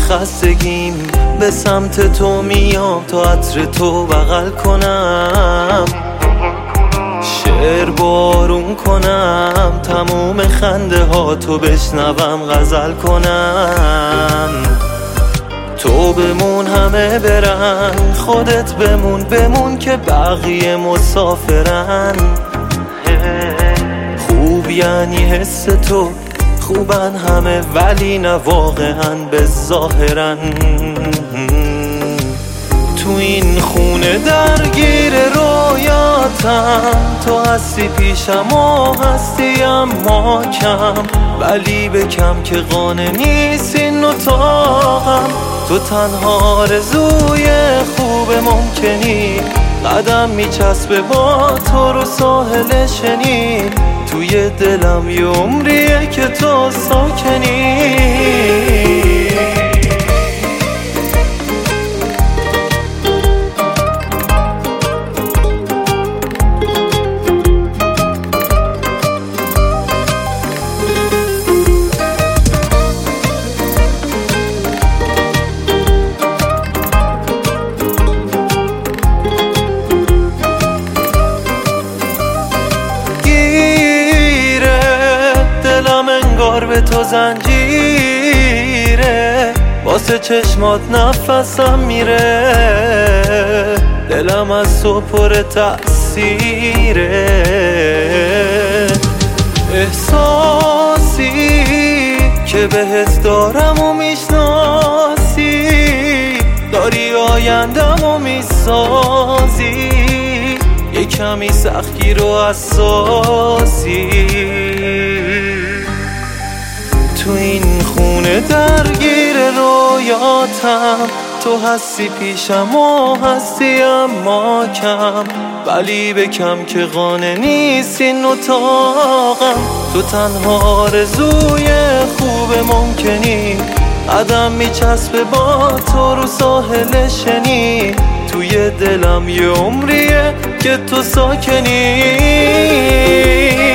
خستگیم به سمت تو میام تا عطر تو بغل کنم، شعر بارون کنم، تموم خنده ها تو بشنوم، غزل کنم. تو بمون همه برن، خودت بمون که بقیه مسافرن. خوب یعنی حس تو، خوبن همه ولی نه واقعا به ظاهرن. تو این خونه درگیر رویاتم، تو هستی پیشم و هستی اما کم، ولی به کم که قانع نیست این اتاقم. تو تنها آرزوی خوب ممکنی، قدم میچسبه با تو رو ساحل شنی، توی دلم یه عمریه که تو ساکنی. به تو زنجیره، واسه چشمات نفسم میره، دلم از تو پر تأثیره. احساسی که بهت دارم و میشناسی، داری آیندم و میسازی، یه کمی سختگیر و حساسی. تو این خونه درگیر رویاتم، تو هستی پیشم و هستی اما کم، ولی به کم که قانع نیست این اتاقم. تو تنها آرزوی خوب ممکنی، قدم میچسبه با تو رو ساحل شنی، توی دلم یه عمریه که تو ساکنی.